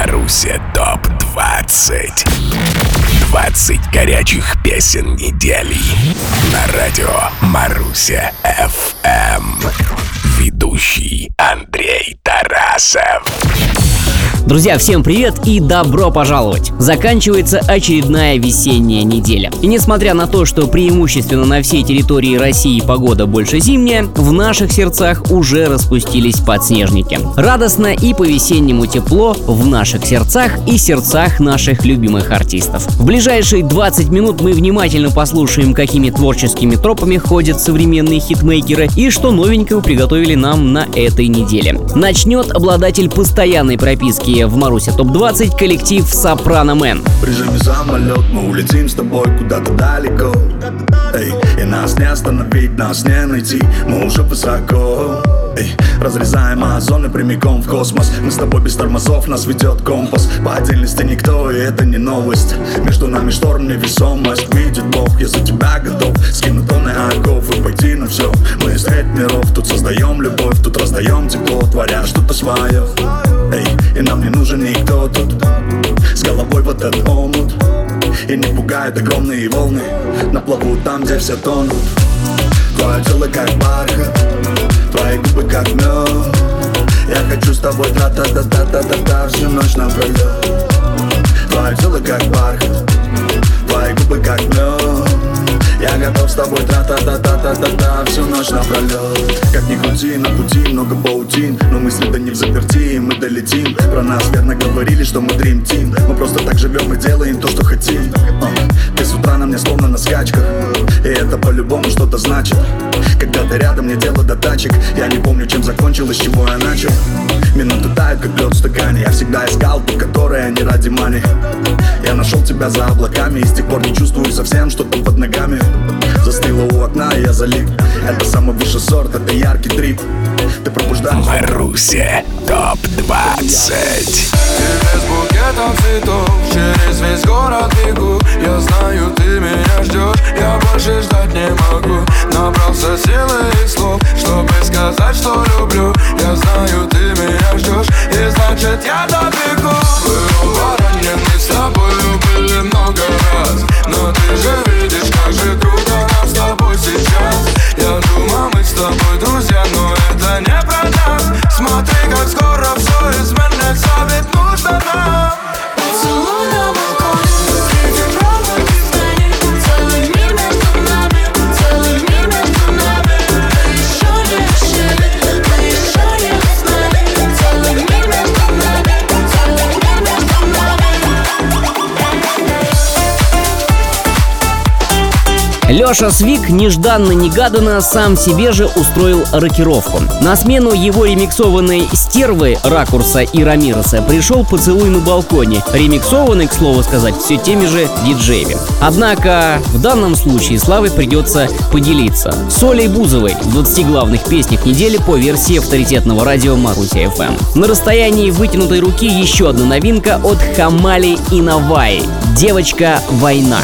Маруся ТОП-20. 20 горячих песен недели на радио Маруся ФМ. Ведущий Андрей Тарасов. Друзья, всем привет и добро пожаловать! Заканчивается очередная весенняя неделя. И несмотря на то, что преимущественно на всей территории России погода больше зимняя, в наших сердцах уже распустились подснежники. Радостно и по-весеннему тепло в наших сердцах и сердцах наших любимых артистов. В ближайшие 20 минут мы внимательно послушаем, какими творческими тропами ходят современные хитмейкеры и что новенького приготовили нам на этой неделе. Начнет обладатель постоянной прописки в Маруся ТОП-20 коллектив Сопрано Мэн. Прижми самолет, мы улетим с тобой куда-то далеко. Эй, и нас не остановить, нас не найти, мы уже высоко. Эй, разрезаем озоны прямиком в космос. Мы с тобой без тормозов, нас ведет компас. По отдельности никто, и это не новость. Между нами шторм, невесомость. Видит Бог, я за тебя готов скинуть тонны оков и пойти на все. Мы из треть миров, тут создаем любовь, тут раздаем тепло, творя что-то свое. Эй, и нам не нужен никто тут. С головой в этот омут. И не пугают огромные волны на плаву там, где все тонут. Твое тело как бархат, твои губы как мед. Я хочу с тобой тра-та-та-та-та-та всю ночь напролет. Твое тело как бархат, твои губы как мед. Я готов с тобой тра-та-та-та-та-та-та всю ночь напролет. Как ни крути, на пути много паутин, но мысли-то не в заперти, и мы долетим. Про нас верно говорили, что мы Dream Team. Мы просто так живем и делаем то, что хотим. Ты с утра на мне словно на скачках, и это по-любому что-то значит. Когда ты рядом, мне дело до тачек. Я не помню, чем закончилось, с чего я начал. Минуты тают, как лед в стакане. Я всегда искал ту, которая не ради мани. Я нашел тебя за облаками, и с тех пор не чувствую совсем, что там под ногами. Застыла у окна, и я залип. Это самый высший сорт, это яркий трип. Ты пробуждаешь Маруся ТОП-20. Тебе с букетом цветов через весь город бегу. Я знаю, ты меня ждешь, я больше ждать не могу. Набрался силы и слов, чтобы сказать, что люблю. Я знаю, ты меня ждешь, и значит я добегу. Вы оба ранены, с тобою были много раз, но ты же видишь, как же круто нам с тобой сейчас. Я думал, мы с тобой друзья, но это не про нас. Смотри, как скоро все изменится, ведь нужно нам. Поцелуй на балконе, среди проводов станет целый мир между нами, целый мир между нами. Мы еще не решили, мы еще не узнали. Целый мир между нами, целый мир между нами. Леша Свик нежданно-негаданно сам себе же устроил рокировку. На смену его ремиксованной «Стервы» Ракурса и Рамиреса пришел «Поцелуй на балконе», ремиксованный, к слову сказать, все теми же диджеями. Однако в данном случае славой придется поделиться с Олей Бузовой в 20 главных песнях недели по версии авторитетного радио Маруся ФМ. На расстоянии вытянутой руки еще одна новинка от Хамали и Наваи «Девочка война».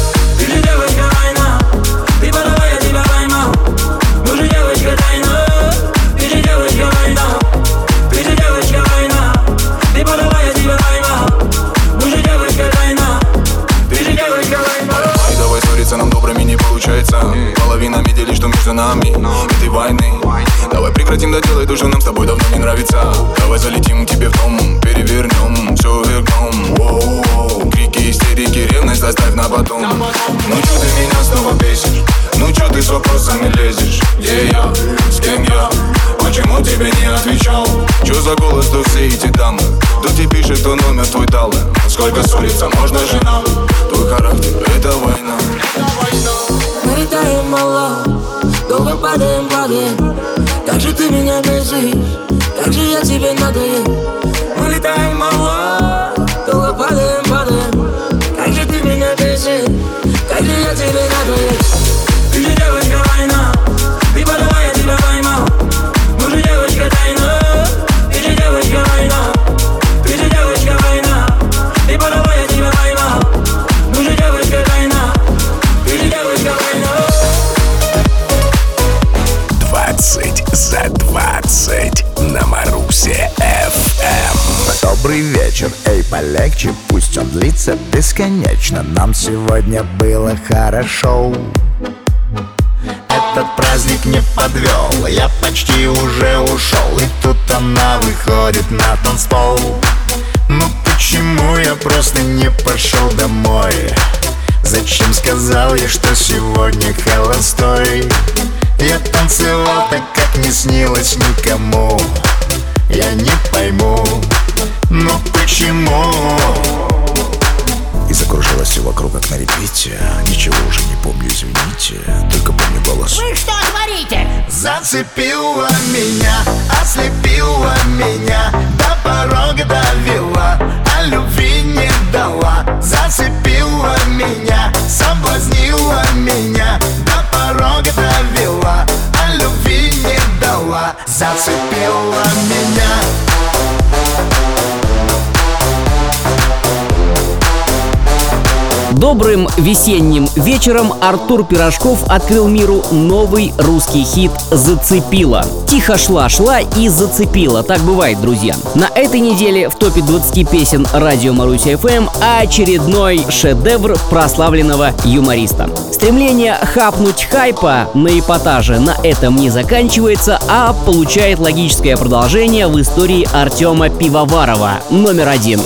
Нам добрыми не получается. Половинами делишь, что между нами этой войны. Давай прекратим доделать то, что нам с тобой давно не нравится. Давай залетим к тебе в дом, перевернем все вверх дном. Крики, истерики, ревность оставь на потом. Ну чё ты меня снова бесишь? Ну чё ты с вопросами лезешь? Где я? С кем я? Почему тебе не отвечал? Чё за голос, то все эти дамы? Кто тебе пишет, кто номер твой дал? Сколько ссориться можно же нам? Твой характер — это война. Мы летаем мало, долго падаем. Как же ты меня бесишь, как же я тебе надоел. Мы летаем мало, долго падаем. Как же ты меня бесишь, как же я тебе надоел. Ты же девочка война, ты подавай, я тебя поймал. Мы же девочка тайна, ты же девочка война. Ты же девочка война, ты подавай, я тебя поймал. Мы же девочка тайна, ты же девочка война. 20 за 20 на Маруся ФМ. добрый вечер. Эй, полегче, пусть он длится бесконечно. Нам сегодня было хорошо. Этот праздник не подвел, я почти уже ушел. И тут она выходит на танцпол. Ну почему я просто не пошел домой? Зачем сказал я, что сегодня холостой? Я танцевал так, как не снилось никому. Я не пойму, но почему? И закружилось все вокруг, как на репите. Ничего уже не помню, извините. Только помню голос. Вы что творите? Зацепила меня, ослепила меня, до порога довела, а любви не дала. Зацепила меня, соблазнила меня, до порога довела, а любви не дала. Зацепила меня. Добрым весенним вечером Артур Пирожков открыл миру новый русский хит «Зацепила». Тихо шла и зацепила. Так бывает, друзья. На этой неделе в топе 20 песен радио Маруся ФМ очередной шедевр прославленного юмориста. Стремление хапнуть хайпа на эпатаже на этом не заканчивается, а получает логическое продолжение в истории Артема Пивоварова. Номер 1.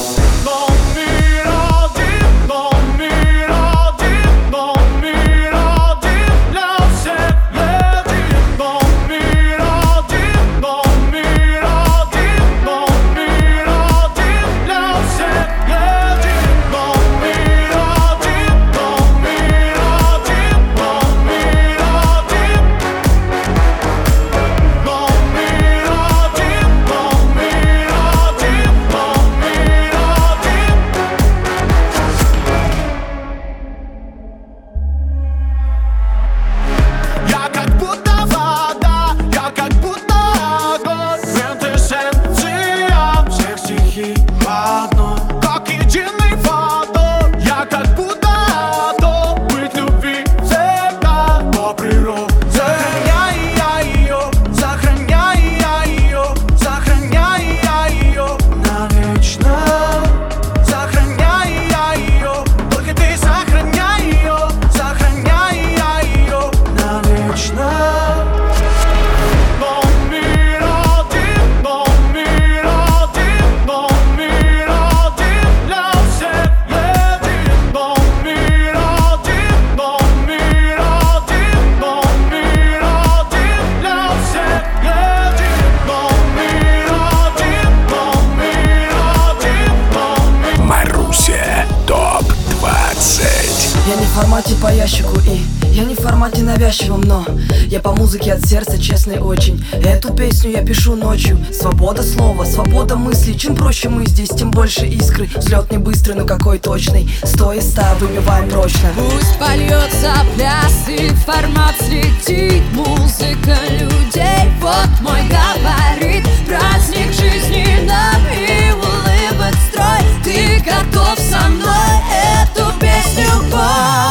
в формате по ящику и я не в формате навязчивом, но я по музыке от сердца, честный очень. Эту песню я пишу ночью. Свобода слова, свобода мыслей. Чем проще мы здесь, тем больше искры. Взлет не быстрый, но какой точный. 100 из 100 выбиваем прочно. Пусть польется пляс, и формат слетит. Музыка людей, вот мой габарит. Праздник жизни нам и улыбок строй. Ты готов со мной эту песню пой?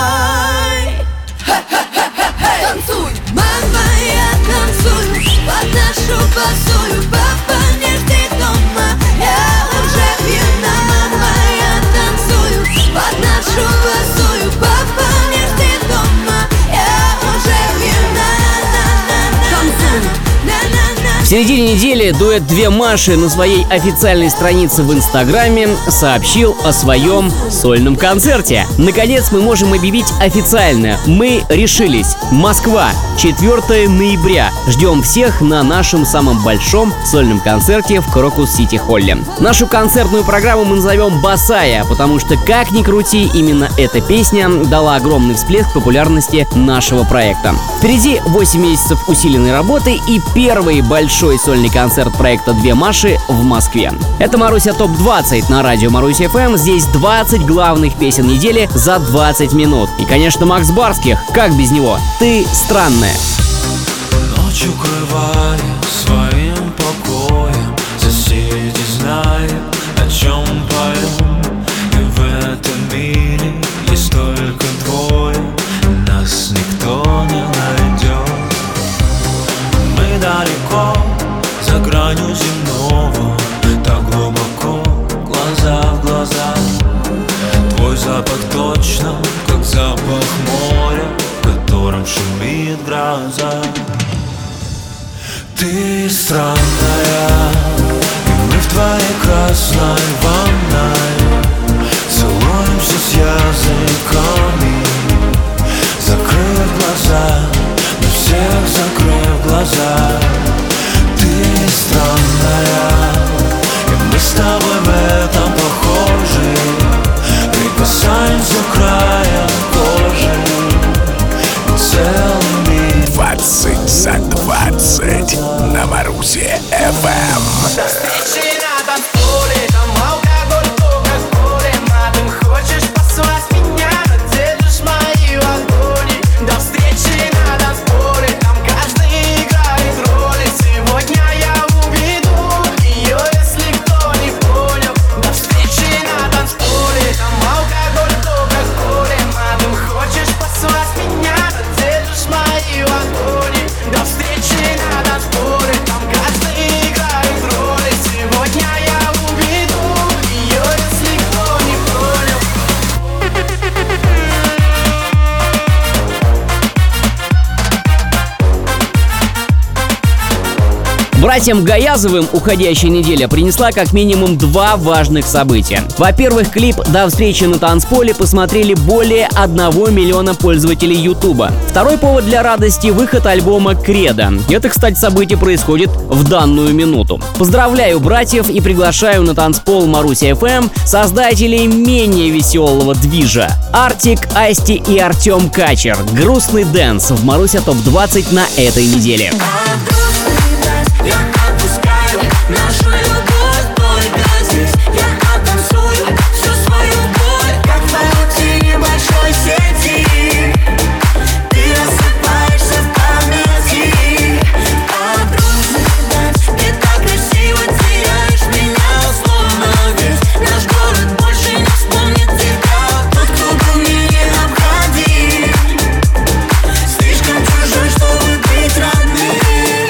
Танцуй, мама, я танцую под нашу басую. Папа, не жди дома, я уже пьяна. Мама, я танцую под нашу басую. Папа, не жди дома, я уже пьяна. Танцуй. В середине недели дуэт «Две Маши» на своей официальной странице в Инстаграме сообщил о своем сольном концерте. Наконец мы можем объявить официально. Мы решились. Москва, 4 ноября. Ждем всех на нашем самом большом сольном концерте в Крокус-Сити-Холле. Нашу концертную программу мы назовем «Босая», потому что, как ни крути, именно эта песня дала огромный всплеск популярности нашего проекта. Впереди 8 месяцев усиленной работы и первый большой сольный концерт проекта «Две Маши» в Москве. Это Маруся ТОП-20 на радио Маруся ФМ. Здесь 20 главных песен недели за 20 минут. И, конечно, Макс Барских. Как без него? «Ты странная». Ночь укрывает своим покоем, соседи знают, о чем поем. И в этом мире есть только двое, нас никто не найдет. Мы далеко, за гранью земного, так глубоко, Братьям Гаязовым уходящая неделя принесла как минимум два важных события. Во-первых, клип «До встречи на танцполе» посмотрели более 1 миллиона пользователей Ютуба. Второй повод для радости — выход альбома «Кредо». Это, кстати, событие происходит в данную минуту. Поздравляю братьев и приглашаю на танцпол Маруся FM создателей менее веселого движа. Артик, Асти и Артем Качер. Грустный дэнс в Маруся ТОП-20 на этой неделе. Я отпускаю нашу любовь только здесь. Я оттанцую всю свою боль, как в паутине большой сети. Ты рассыпаешься в памяти. Грустный дэнс, ты так красиво теряешь меня, словно весь наш город больше не вспомнит тебя. Тот, кто был мне необходим, слишком чужой, чтобы быть родным.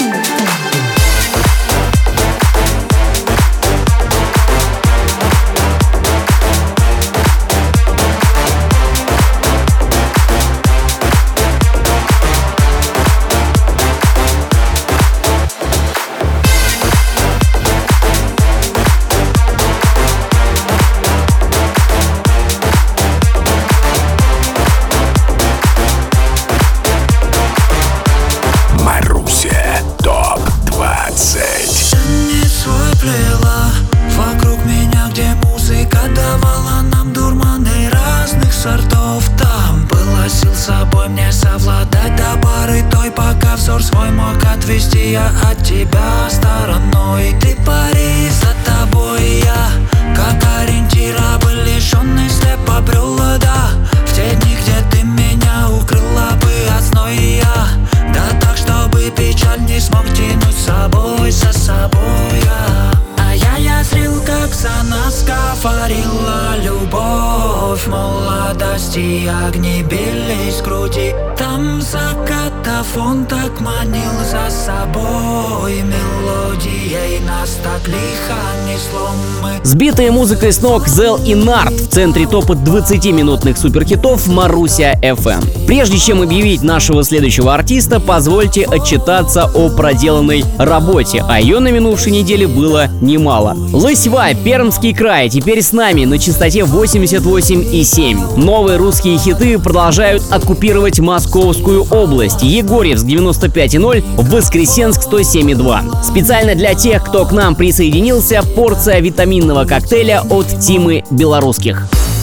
Маруся ТОП-20. Не свой плела вокруг меня, где музыка давала нам дурманы разных сортов. Там было сил с собой мне совладать до пары той, пока взор свой мог отвести я от тебя стороной. Ты пари, за тобой я, как ориентир, бы лишенный слепо брел, да. В те дни, где ты меня укрыла бы от сной я, да так, чтобы печаль не смог тянуть с собой, за собой я. А я зрел, как за нас говорила любовь. Молодости огни бились в груди. Там закатафон так манил за собой. Мелодией нас так лихо несло мы. Сбитая музыкой с ног Зел и Нарт в центре топа 20-минутных суперхитов Маруся FM. Прежде чем объявить нашего следующего артиста, позвольте отчитаться о проделанной работе, а ее на минувшей неделе было немало. Лысьва, Пермский край, теперь с нами на частоте 88,7. Новые русские хиты продолжают оккупировать Московскую область. Егорьевск 95,0, Воскресенск 107,2. Специально для тех, кто к нам присоединился, порция витаминного коктейля от Тимы Белорусских.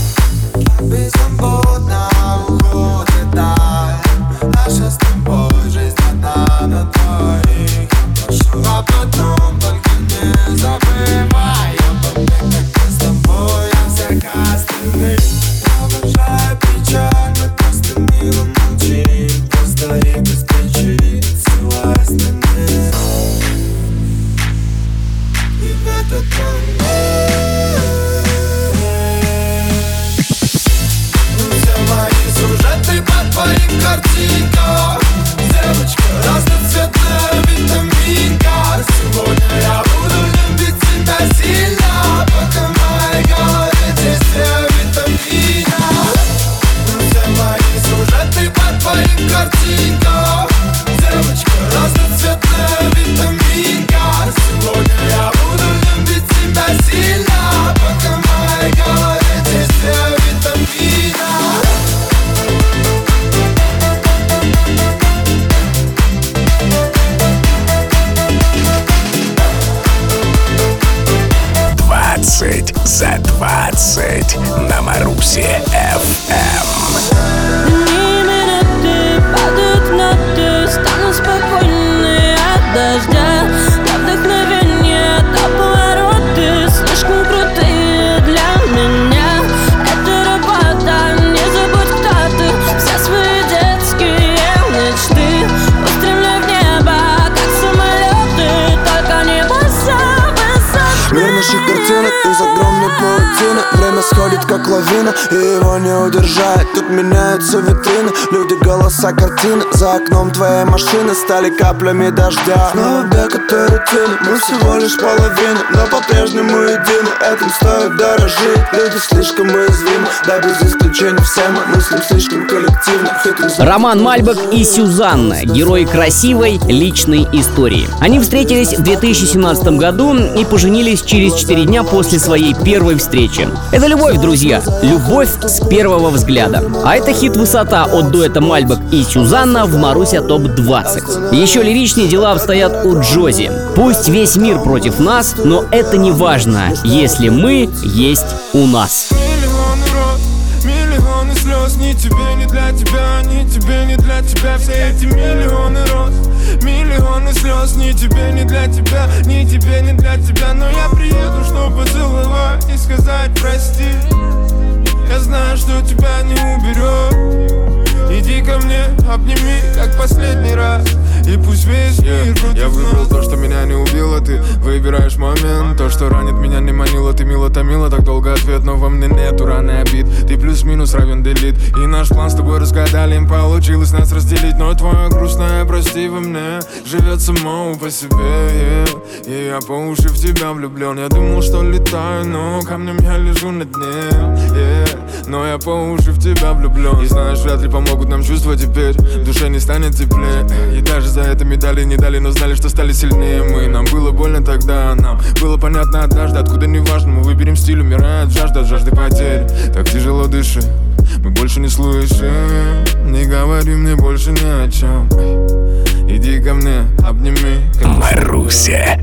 Беззаботно уходит даль. Наша с тобой жизнь надо твоих. А потом только не забывай обо мне, как мы с тобой, а всех остальных. Провожай печаль, мы просто мило молчим. Просто и без причин целуя остальных. И в этот момент сюжеты по твоим картинкам. Девочка разноцветная витаминка. Сегодня я буду любить тебя сильно, пока в моей голове действие витамина. Все мои сюжеты по твоим картинкам. Девочка разноцветная витаминка. Сегодня я буду любить тебя сильно, пока в моей голове действие витамина. 20 за 20 на Марусе FM. Дни, минуты падают в ноты, станут спокойны от дождя. До вдохновения, до повороты, слишком крутые для меня. Это работа, не забудь, кто ты. Все свои детские мечты устремляй в небо, как самолеты, только небеса высоты. Мир наших картинок из огромной паутины. Время сходит будет как лавина, и его не удержать. Тут меняются витрины, люди, голоса, картины. За окном твоей машины стали каплями дождя. Снова бег этой рутины, мы всего лишь половина, но по-прежнему едины, этим стоит дорожить. Люди слишком уязвимы, да без исключения все мы мыслим слишком коллективно. Роман Мальбэк и Сюзанна, герои красивой личной истории. Они встретились в 2017 году и поженились через 4 дня после своей первой встречи. Это любовь, друзья, любовь с первого взгляда. А это хит «Высота» от дуэта Мальбэк и Сюзанна в Маруся ТОП-20. Еще лиричнее дела обстоят у Джози. Пусть весь мир против нас, но это не важно, если мы есть у нас. Миллионы слез, ни тебе, ни для тебя, ни тебе, ни для тебя. Все эти миллионы роз, миллионы слез, ни тебе, ни для тебя, ни тебе, ни для тебя. Но я приеду, чтобы поцеловать и сказать прости. Я знаю, что тебя не уберет. Иди ко мне, обними, как последний раз. И пусть весь мир против Я выбрал нас. То, что меня не убило, ты выбираешь момент. То, что ранит меня, не манило, ты мило томила так долго ответ. Но во мне нету раны обид, ты плюс-минус равен делит. И наш план с тобой разгадали, им получилось нас разделить. Но твое грустное прости во мне живет само по себе, И я по уши в тебя влюблен. Я думал, что летаю, но камнем я лежу на дне, Но я по уши в тебя влюблен. И знаешь, вряд ли помогут нам чувства теперь. В душе не станет теплее. И даже за это медали не дали, но знали, что стали сильнее мы. Нам было больно тогда, нам было понятно однажды. Откуда не важно, мы выберем стиль, умирает жажда от жажды потерь. Так тяжело дыши, мы больше не слышим. Не говори мне больше ни о чем. Иди ко мне, обними. Маруся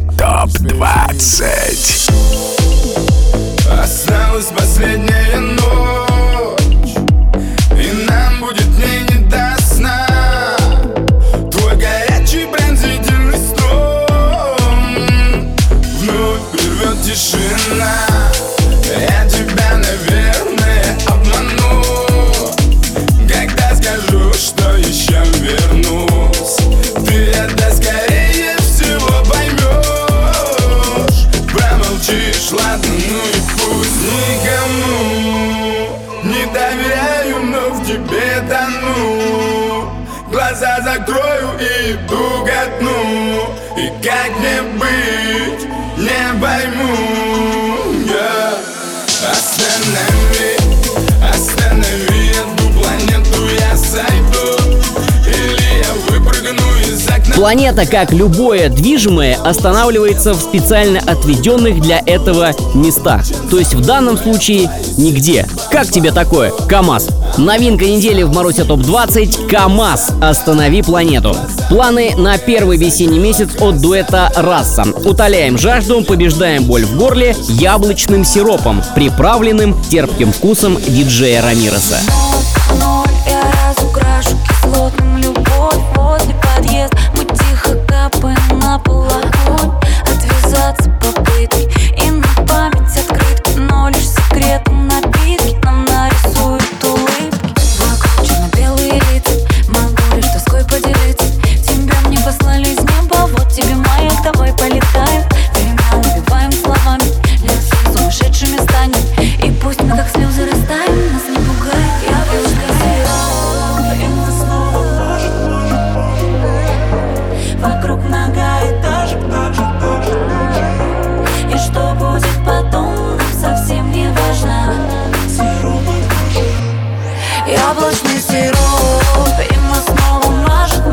ТОП-20. Осталась последняя ночь, и нам будет не до сна. Твой горячий пронзительный стон вновь прервет тишина. Я тебя, наверное, обману, когда скажу, что еще вернусь. Ты это скорее всего поймешь. Промолчишь, ладно, ну и пусть. Никому не доверяю, но в тебе тону. Глаза закрою и иду ко дну. И как мне быть, не пойму. Останови эту планету, я сойду. Или я выпрыгну из окна. Планета, как любое движимое, останавливается в специально отведенных для этого местах. То есть в данном случае нигде. Как тебе такое, КамАЗ? Новинка недели в Маруся ТОП-20 «КамАЗ. Останови планету». Планы на первый весенний месяц от дуэта «Раса». Утоляем жажду, побеждаем боль в горле яблочным сиропом, приправленным терпким вкусом диджея Рамиреса. Я разукрашу кислотным любовь. Возле подъезда мы тихо капаем на пол огонь. Отвязаться попытки и на память открытки, но лишь секретом напитки нам нарисуют улыбки. Вокруг черно-белые лица, могу лишь тоской поделиться. Тебя мне послали из неба, вот тебе маяк, давай полетаем. Время убиваем словами, для всех сумасшедшими станем. И пусть мы как слезы растаем, нас не пугает яблочко сироп. И мы снова вокруг многоэтажек. И что будет потом, нам совсем не важно. Яблочный сироп, и мы снова мажет.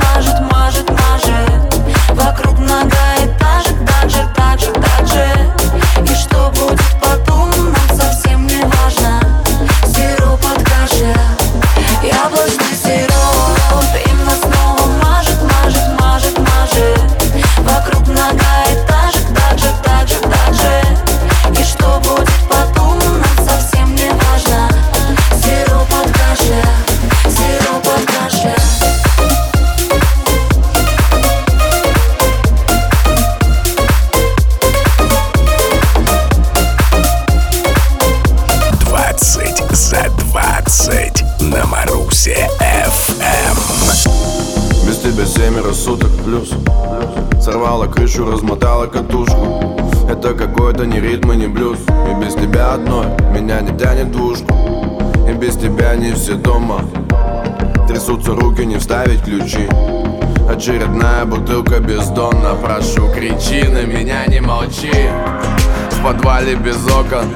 Вокруг многоэтажек, так же. И что будет потом, нам совсем не важно. Сироп от кашля, яблочный сироп, и мы снова мажет. Вокруг многоэтажек, так же. И что будет потом, нам совсем не важно. Сироп от кашля. 7 суток плюс. Сорвала крышу, размотала катушку. Это какой-то не ритм и не блюз. И без тебя одной меня не тянет в двушку. И без тебя не все дома. Трясутся руки, не вставить ключи. Очередная бутылка бездонна. Прошу, кричи на меня, не молчи. В подвале без окон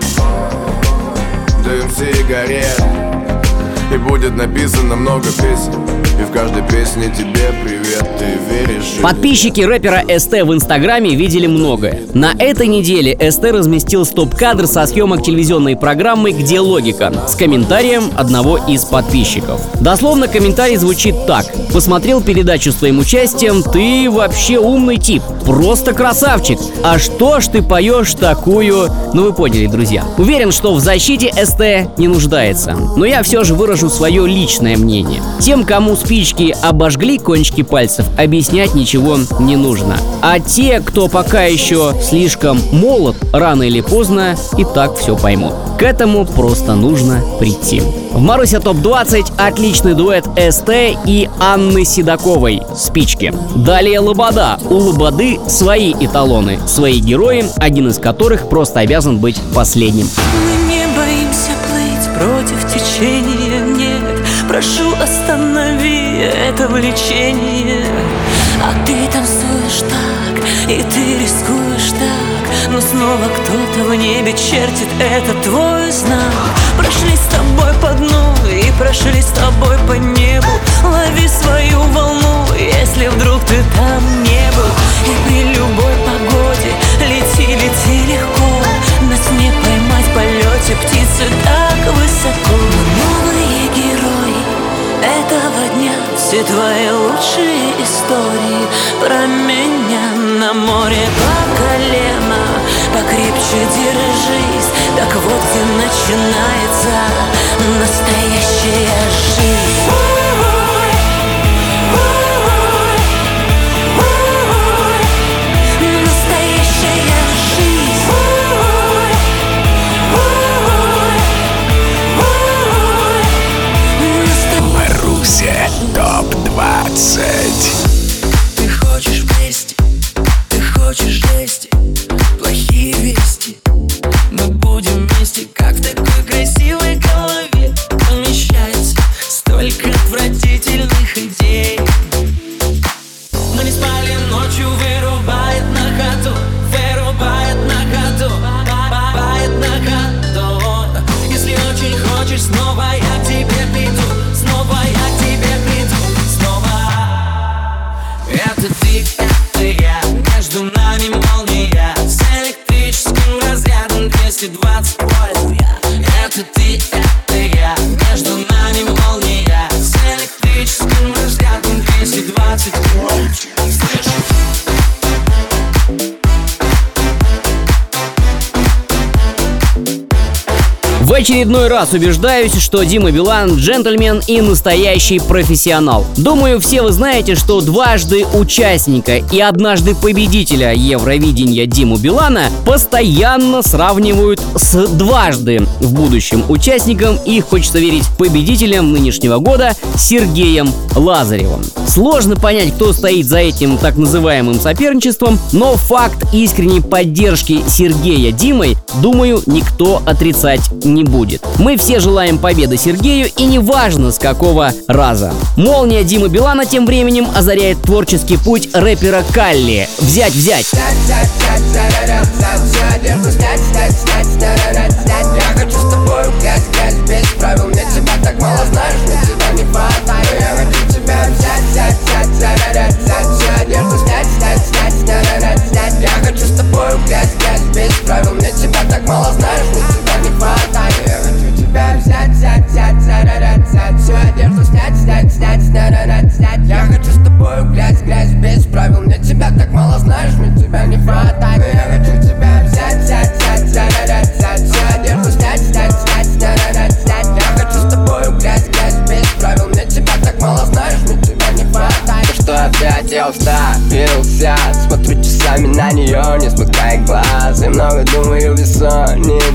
дым сигарет. И будет написано много песен. И в каждой песне тебе привет, ты веришь? Подписчики рэпера СТ в инстаграме видели многое. На этой неделе СТ разместил стоп-кадр со съемок телевизионной программы «Где логика» с комментарием одного из подписчиков. Дословно комментарий звучит так: «Посмотрел передачу с твоим участием, ты вообще умный тип, просто красавчик. А что ж ты поешь такую...» Ну вы поняли, друзья. Уверен, что в защите СТ не нуждается. Но я все же выражу свое личное мнение. Тем, кому спички обожгли кончики пальцев, объяснять ничего не нужно. А те, кто пока еще слишком молод, рано или поздно и так все поймут. К этому просто нужно прийти. В Маруся ТОП-20 отличный дуэт СТ и Анны Седоковой «Спички». Далее Лобода. У Лободы свои эталоны, свои герои, один из которых просто обязан быть последним. Мы не боимся плыть против течения, нет. Прошу, останови это влечение. А ты танцуешь так, и ты рискуешь так. Но снова кто-то в небе чертит, это твой знак. Прошли с тобой по дну и прошли с тобой по небу. Лови свою волну, если вдруг ты там не был. И при любой погоде лети, лети легко. Нас не поймать в полете, птицы так высоко. Новые герои этого дня, все твои лучшие истории про меня на море по колено. Покрепче держись, так вот где начинается настоящая жизнь. Маруся ТОП-20. Ты хочешь вместе, ты хочешь жести, плохие вести. Мы будем вместе, как в такой красивой голове помещается столько отвратительных идей. Мы не спали ночью, вырубает на ходу, вырубает на ходу, вырубает на ходу. Если очень хочешь, снова я к тебе приду, снова я к тебе приду, снова. Это ты, это я, между нами молния, с электрическим разрядом 220 вольт. Это ты, это я, между нами молния, с электрическим разрядом 220 вольт. В очередной раз убеждаюсь, что Дима Билан джентльмен и настоящий профессионал. Думаю, все вы знаете, что дважды участника и однажды победителя Евровидения Диму Билана постоянно сравнивают с дважды в будущем участником и, хочется верить, победителем нынешнего года Сергеем Лазаревым. Сложно понять, кто стоит за этим так называемым соперничеством, но факт искренней поддержки Сергея Димой, думаю, никто отрицать не будет. Мы все желаем победы Сергею, и неважно с какого раза. Молния Димы Билана тем временем озаряет творческий путь рэпера Калли. Взять! Я хочу с тобой грязь без правил. Мне тебя так мало знаешь, мне тебя не хватает. Я хочу тебя взять. Всю одежду снять. Я хочу с тобой грязь без правил. Мне тебя так мало знаешь, мне тебя не хватает. Я хочу тебя взять. Всю одежду снять. Я хочу с тобой грязь без правил. Мне тебя так мало знаешь, мне тебя не хватает. Я хочу тебя взять. Всю одежду снять. Я хочу с тобой грязь без правил. Мне тебя так мало знаешь, мне тебя не хватает. То, что опять я уставился, смотрю часами на нее, не смыкая глаз. И много думаю, бессонница.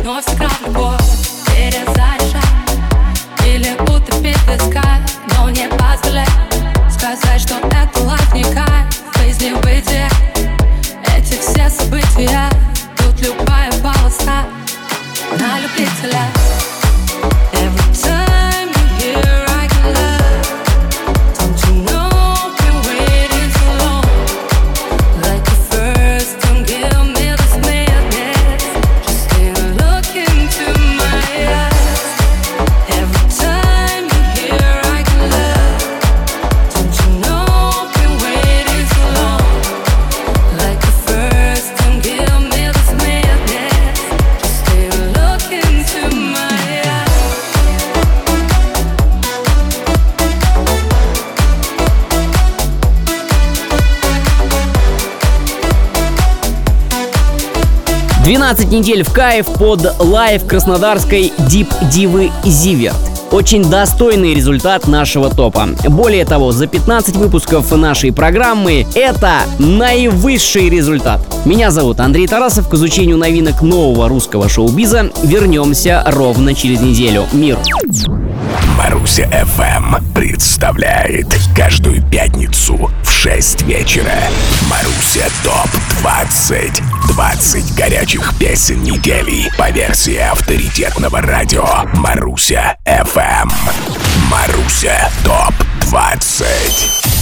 но всегда в любовь перезаряжать или утопить в искать, но не позволяй сказать, что это лайф не кайф, жизнь не бытие. Эти все события, тут любая полоса на любителя. Every time you're here, I get love. Don't you know, been waiting so long. Like the first, don't give me this madness. Just stay and look into my eyes. Every time you're here, I get love. Don't you know, been waiting so long. Like the first, don't give me this madness. Just stay and look into my eyes. 12 недель в кайф под лайв краснодарской дип-дивы Зиверт. Очень достойный результат нашего топа. Более того, за 15 выпусков нашей программы это наивысший результат. Меня зовут Андрей Тарасов. К изучению новинок нового русского шоу-биза вернемся ровно через неделю. Мир. Маруся FM представляет каждую пятницу в 6 вечера Маруся ТОП-20. 20 горячих песен недели по версии авторитетного радио Маруся FM. Маруся ТОП-20.